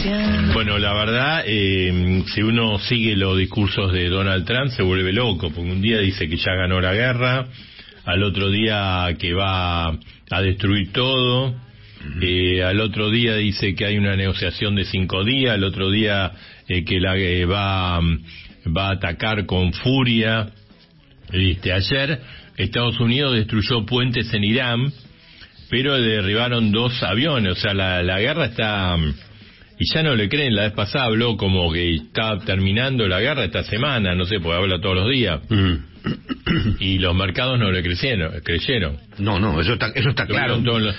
Bueno, la verdad, si uno sigue los discursos de Donald Trump se vuelve loco, porque un día dice que ya ganó la guerra, al otro día que va a destruir todo, al otro día dice que hay una negociación de 5 días, al otro día que va a atacar con furia. Ayer Estados Unidos destruyó puentes en Irán, pero derribaron 2 aviones, o sea, la guerra está... Y ya no le creen, la vez pasada habló como que está terminando la guerra esta semana, no sé, porque habla todos los días. Y los mercados no le creyeron. No, eso está claro.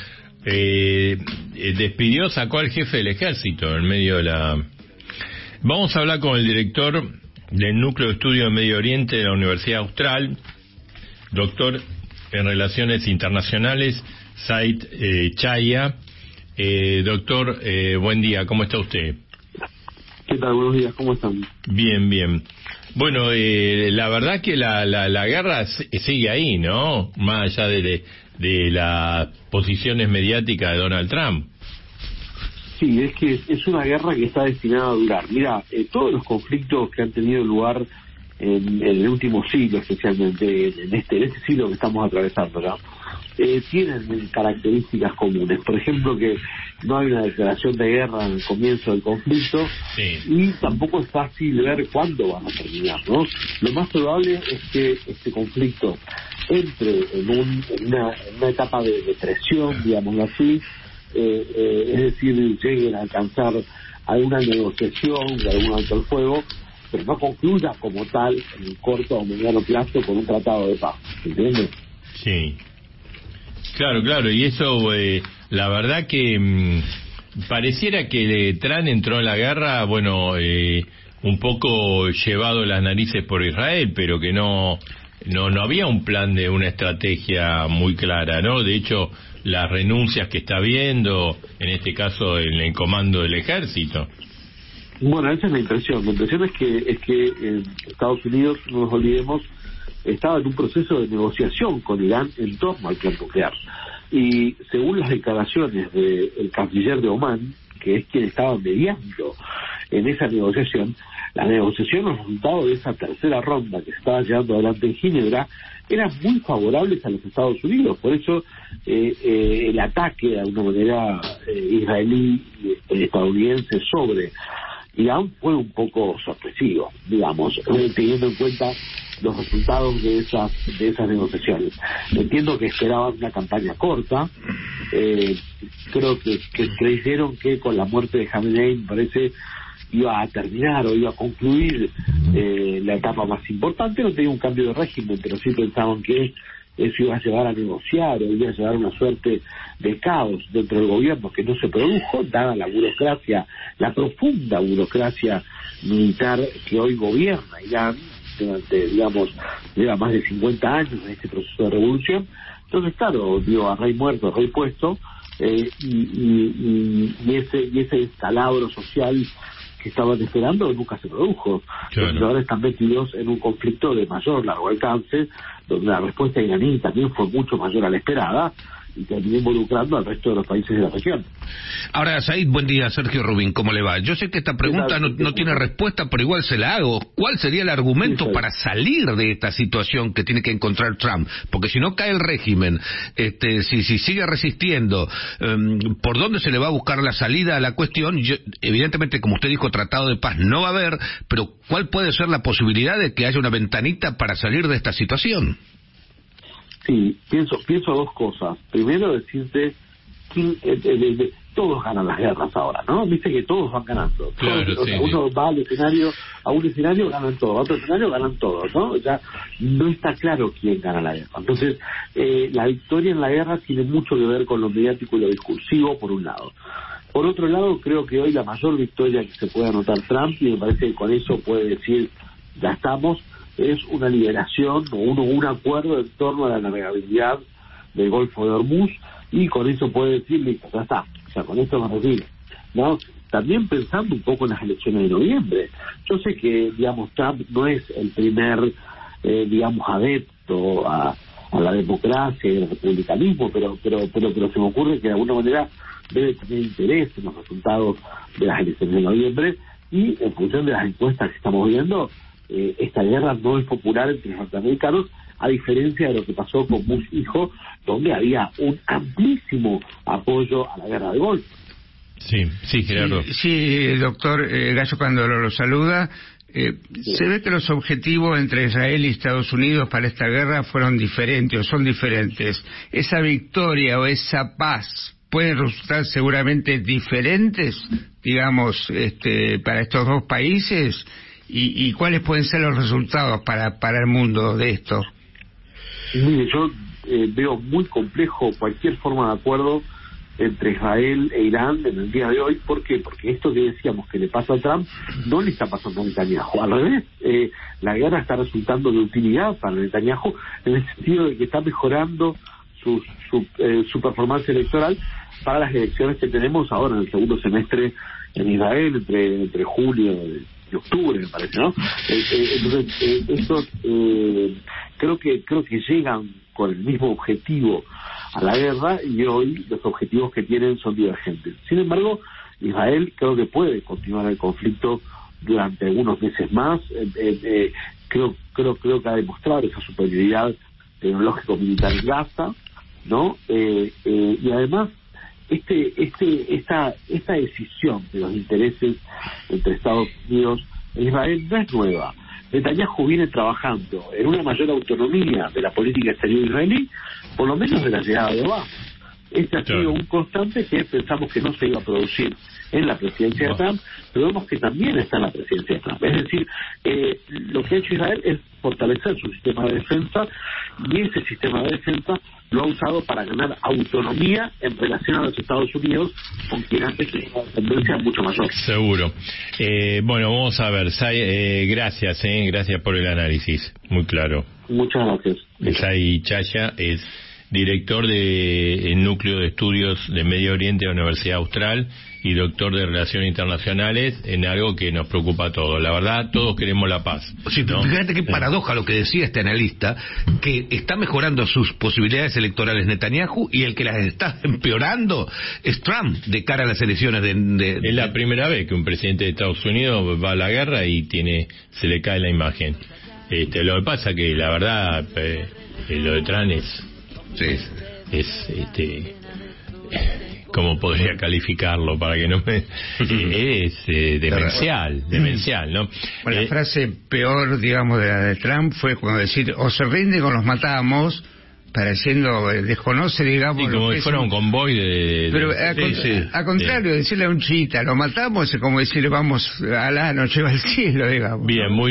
Despidió, sacó al jefe del ejército en medio de la... Vamos a hablar con el director del Núcleo de Estudio de Medio Oriente de la Universidad Austral, doctor en Relaciones Internacionales, Said Chaya. Doctor, buen día, ¿cómo está usted? ¿Qué tal? Buenos días, ¿cómo están? Bien. Bueno, la verdad que la guerra sigue ahí, ¿no? Más allá de las posiciones mediáticas de Donald Trump. Sí, es que es una guerra que está destinada a durar. Mira, todos los conflictos que han tenido lugar en el último siglo, especialmente en este siglo que estamos atravesando, ¿no? Tienen características comunes. Por ejemplo, que no hay una declaración de guerra en el comienzo del conflicto, sí, y tampoco es fácil ver cuándo van a terminar, ¿no? Lo más probable es que este conflicto entre en una etapa de depresión, digámoslo así, es decir, lleguen a alcanzar alguna negociación de algún alto el fuego, pero no concluya como tal en el corto o mediano plazo con un tratado de paz, ¿entiendes? Sí. Claro, y eso, la verdad que pareciera que Trump entró en la guerra, un poco llevado las narices por Israel, pero que no había un plan de una estrategia muy clara, ¿no? De hecho, las renuncias que está habiendo, en este caso en el comando del ejército. Bueno, esa es la impresión. La impresión es que Estados Unidos, no nos olvidemos, estaba en un proceso de negociación con Irán en torno al plan nuclear. Y según las declaraciones del canciller de Omán, que es quien estaba mediando en esa negociación, la negociación, los resultados de esa tercera ronda que se estaba llevando adelante en Ginebra, eran muy favorables a los Estados Unidos. Por eso el ataque, de alguna manera, israelí y estadounidense sobre Irán fue un poco sorpresivo, digamos, teniendo en cuenta los resultados de esas negociaciones. Entiendo que esperaban una campaña corta, creo que creyeron que con la muerte de Khamenei, me parece, iba a terminar o iba a concluir la etapa más importante. No tenía un cambio de régimen, pero sí pensaban que eso iba a llevar a negociar o iba a llevar una suerte de caos dentro del gobierno, que no se produjo, dada la burocracia, la profunda burocracia militar que hoy gobierna Irán durante, digamos, lleva más de 50 años en este proceso de revolución. Entonces, claro, a rey muerto, rey puesto, y ese escalabro social que estaban esperando nunca se produjo. Claro. Entonces ahora están metidos en un conflicto de mayor largo alcance, donde la respuesta iraní también fue mucho mayor a la esperada, y terminó involucrando al resto de los países de la región. Ahora, Said, buen día, Sergio Rubín, ¿cómo le va? Yo sé que esta pregunta no tiene respuesta, pero igual se la hago. ¿Cuál sería el argumento para salir de esta situación que tiene que encontrar Trump? Porque si no cae el régimen, si sigue resistiendo, ¿por dónde se le va a buscar la salida a la cuestión? Evidentemente, como usted dijo, tratado de paz no va a haber, pero ¿cuál puede ser la posibilidad de que haya una ventanita para salir de esta situación? Sí, pienso 2 cosas. Primero, decirte que todos ganan las guerras ahora, ¿no? Viste que todos van ganando. Claro, todos, uno va a un escenario ganan todos, a otro escenario ganan todos, ¿no? Ya no está claro quién gana la guerra. Entonces, la victoria en la guerra tiene mucho que ver con lo mediático y lo discursivo, por un lado. Por otro lado, creo que hoy la mayor victoria que se puede anotar Trump, y me parece que con eso puede decir, ya estamos, es una liberación o un acuerdo en torno a la navegabilidad del Golfo de Hormuz, y con eso puede decir, listo, ya está, o sea, con esto me retiro, ¿no? También pensando un poco en las elecciones de noviembre. Yo sé que, digamos, Trump no es el primer, adepto a la democracia y al republicanismo, pero se me ocurre que de alguna manera debe tener interés en los resultados de las elecciones de noviembre, y en función de las encuestas que estamos viendo, esta guerra no es popular entre los norteamericanos, a diferencia de lo que pasó con Bush hijo, donde había un amplísimo apoyo a la guerra del Golfo. Sí, Gerardo. Sí, doctor Gallo Pandoro lo saluda. Se ve que los objetivos entre Israel y Estados Unidos para esta guerra fueron diferentes o son diferentes. Esa victoria o esa paz pueden resultar seguramente diferentes, digamos, para estos dos países, y cuáles pueden ser los resultados para el mundo de esto. Mire, yo veo muy complejo cualquier forma de acuerdo entre Israel e Irán en el día de hoy. ¿Por qué? Porque esto que decíamos que le pasa a Trump no le está pasando a Netanyahu. Al revés, la guerra está resultando de utilidad para Netanyahu, en el sentido de que está mejorando su performance electoral para las elecciones que tenemos ahora en el segundo semestre en Israel, entre julio y octubre, me parece, ¿no? Entonces, estos creo que llegan con el mismo objetivo a la guerra, y hoy los objetivos que tienen son divergentes. Sin embargo, Israel creo que puede continuar el conflicto durante algunos meses más. Creo que ha demostrado esa superioridad tecnológico-militar en Gaza, ¿no? Y además esta decisión de los intereses entre Estados Unidos e Israel no es nueva. Netanyahu viene trabajando en una mayor autonomía de la política exterior israelí, por lo menos de la llegada de Obama. Este ha sido un constante que pensamos que no se iba a producir en la presidencia de Trump, pero vemos que también está en la presidencia de Trump. Es decir, lo que ha hecho Israel es fortalecer su sistema de defensa, y ese sistema de defensa lo ha usado para ganar autonomía en relación a los Estados Unidos, con quien antes tenía una tendencia mucho mayor. Seguro. Bueno, vamos a ver, Say, gracias por el análisis, muy claro. Muchas gracias. Say Chaya es director del Núcleo de Estudios de Medio Oriente de la Universidad Austral y doctor de Relaciones Internacionales, en algo que nos preocupa a todos. La verdad, todos queremos la paz, sí, ¿no? Fíjate qué paradoja lo que decía este analista, que está mejorando sus posibilidades electorales Netanyahu, y el que las está empeorando es Trump de cara a las elecciones Es la primera vez que un presidente de Estados Unidos va a la guerra y se le cae la imagen. Lo que pasa que la verdad, lo de Trump es ¿cómo podría calificarlo para que no me... es demencial, ¿no? Bueno, la frase peor, digamos, de la de Trump fue cuando decir, o se rinde o los matamos, pareciendo, desconoce, digamos... Sí, como si fuera un convoy de... Pero al contrario, decirle a un chiita, lo matamos, es como decirle, vamos, Alá nos lleva al cielo, digamos. Bien, muy